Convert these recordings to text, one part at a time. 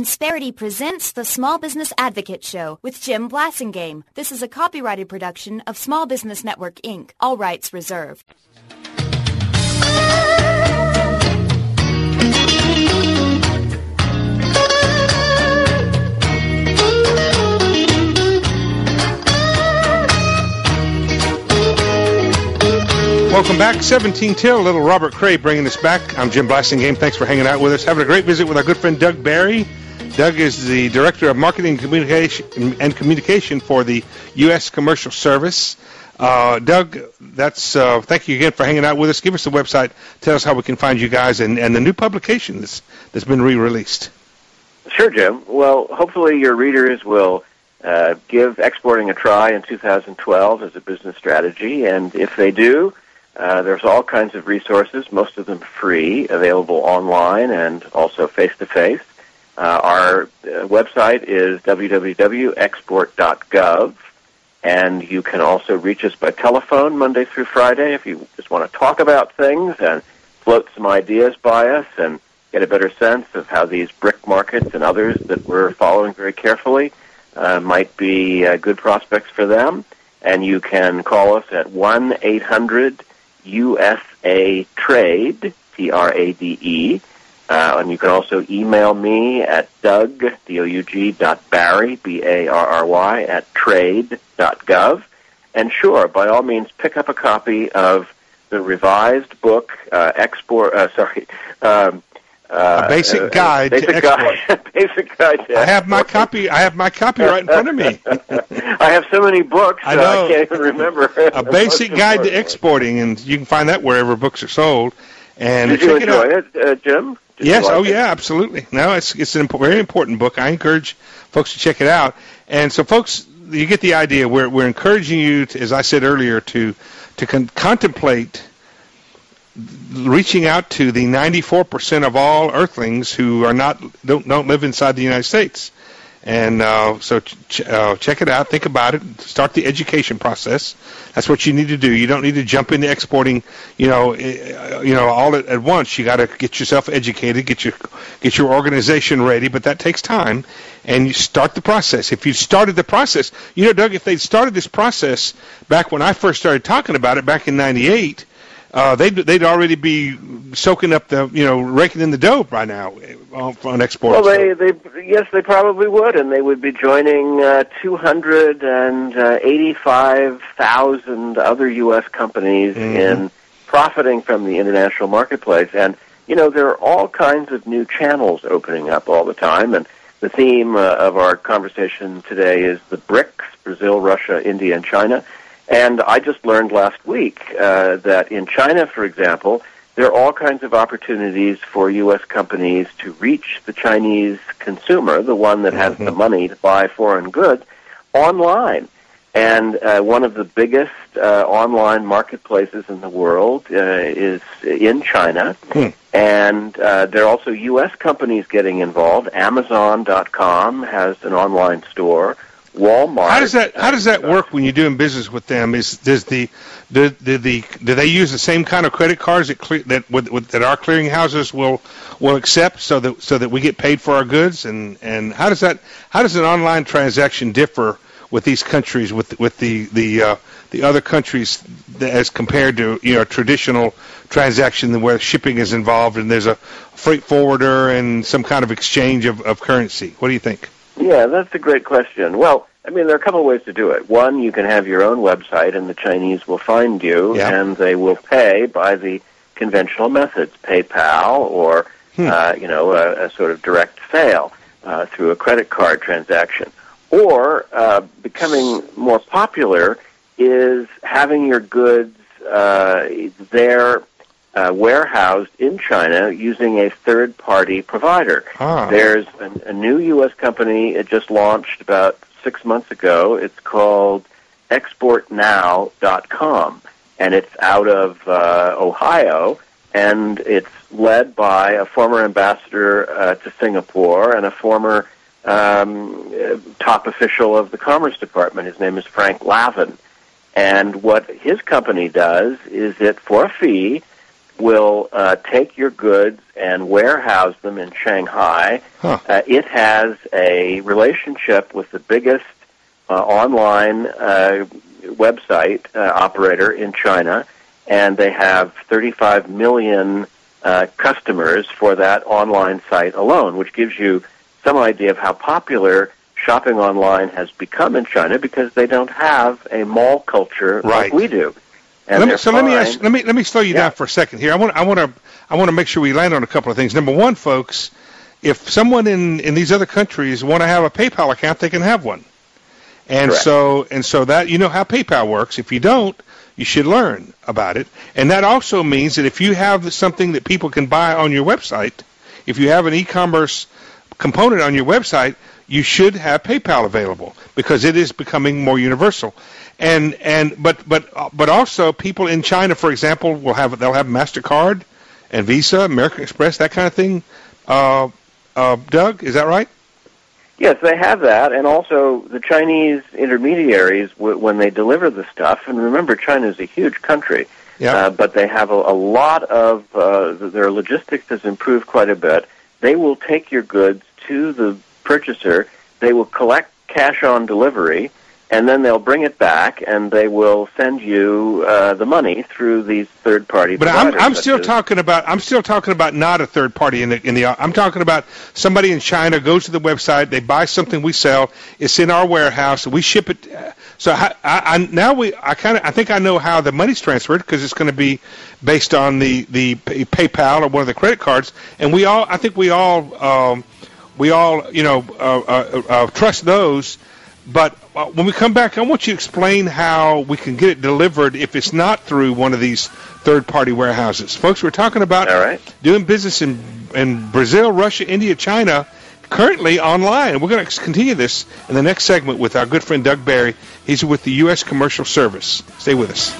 Insperity presents the Small Business Advocate Show with Jim Blasingame. This is a copyrighted production of Small Business Network, Inc., all rights reserved. Welcome back. 17 till, little Robert Cray bringing us back. I'm Jim Blasingame. Thanks for hanging out with us. Having a great visit with our good friend Doug Barry. Doug is the Director of Marketing and Communication for the U.S. Commercial Service. Doug, thank you again for hanging out with us. Give us the website. Tell us how we can find you guys and the new publication that's been re-released. Sure, Jim. Well, hopefully your readers will give exporting a try in 2012 as a business strategy, and if they do, there's all kinds of resources, most of them free, available online and also face-to-face. Our website is www.export.gov, and you can also reach us by telephone Monday through Friday if you just want to talk about things and float some ideas by us and get a better sense of how these BRIC markets and others that we're following very carefully might be good prospects for them. And you can call us at 1-800-USA-TRADE, T-R-A-D-E. And you can also email me at Doug, D-O-U-G, B-A-R-R-Y, at trade.gov. And sure, by all means, pick up a copy of the revised book, A Basic Guide to Export. Basic Guide to Export. I have my copy right in front of me. I have so many books I know. I can't even remember. A Basic Guide to Exporting, and you can find that wherever books are sold. And Did you enjoy it, Jim? Yes, yeah, absolutely. No, it's a very important book. I encourage folks to check it out. And so, folks, you get the idea. We're encouraging you, to, as I said earlier, to contemplate reaching out to the 94% of all Earthlings who are don't live inside the United States. And so check it out, think about it, start the education process. That's what you need to do. You don't need to jump into exporting, all at once. You got to get yourself educated, get your organization ready, but that takes time. And you start the process. If you started the process, Doug, if they'd started this process back when I first started talking about it back in '98. They'd already be soaking up raking in the dough by now on export. Well, they probably would, and they would be joining 285,000 other U.S. companies in profiting from the international marketplace. And, there are all kinds of new channels opening up all the time, and the theme of our conversation today is the BRICS, Brazil, Russia, India, and China. And I just learned last week that in China, for example, there are all kinds of opportunities for U.S. companies to reach the Chinese consumer, the one that has the money to buy foreign goods, online. And one of the biggest online marketplaces in the world is in China. And there are also U.S. companies getting involved. Amazon.com has an online store. Walmart. How does that work when you're doing business with them? Do they use the same kind of credit cards that our clearinghouses will accept, so that we get paid for our goods? And how does an online transaction differ with these countries, with the other countries, as compared to a traditional transaction where shipping is involved and there's a freight forwarder and some kind of exchange of currency? What do you think? Yeah, that's a great question. Well, there are a couple of ways to do it. One, you can have your own website, and the Chinese will find you, and they will pay by the conventional methods, PayPal or, a sort of direct sale through a credit card transaction. Or, becoming more popular is having your goods warehoused in China using a third-party provider. There's a new U.S. company. It just launched about 6 months ago. It's called ExportNow.com, and it's out of Ohio, and it's led by a former ambassador to Singapore and a former top official of the Commerce Department. His name is Frank Lavin. And what his company does is it, for a fee, will take your goods and warehouse them in Shanghai. It has a relationship with the biggest online website operator in China, and they have 35 million customers for that online site alone, which gives you some idea of how popular shopping online has become in China, because they don't have a mall culture like we do. And let me slow you down for a second here. I want to make sure we land on a couple of things. Number one, folks, if someone in these other countries want to have a PayPal account, they can have one. And so that, you know how PayPal works. If you don't, you should learn about it. And that also means that if you have something that people can buy on your website, if you have an e-commerce component on your website, you should have PayPal available, because it is becoming more universal. But also people in China, for example, they'll have MasterCard and Visa, American Express, that kind of thing. Doug, is that right? Yes, they have that, and also the Chinese intermediaries, when they deliver the stuff, and remember, China is a huge country, but they have a lot of, their logistics has improved quite a bit. They will take your goods to the purchaser, they will collect cash on delivery, and then they'll bring it back, and they will send you the money through these third-party providers. But I'm still talking about not a third party I'm talking about somebody in China goes to the website, they buy something we sell, it's in our warehouse, we ship it. So I think I know how the money's transferred, because it's going to be based on the PayPal or one of the credit cards, and we all trust those. But when we come back, I want you to explain how we can get it delivered if it's not through one of these third-party warehouses. Folks, we're talking about doing business in Brazil, Russia, India, China, currently online. We're going to continue this in the next segment with our good friend Doug Barry. He's with the U.S. Commercial Service. Stay with us.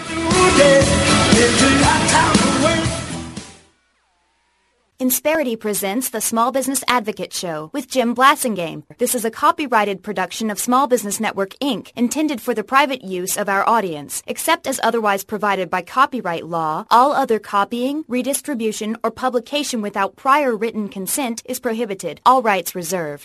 Insperity presents the Small Business Advocate Show with Jim Blasingame. This is a copyrighted production of Small Business Network, Inc., intended for the private use of our audience. Except as otherwise provided by copyright law, all other copying, redistribution, or publication without prior written consent is prohibited. All rights reserved.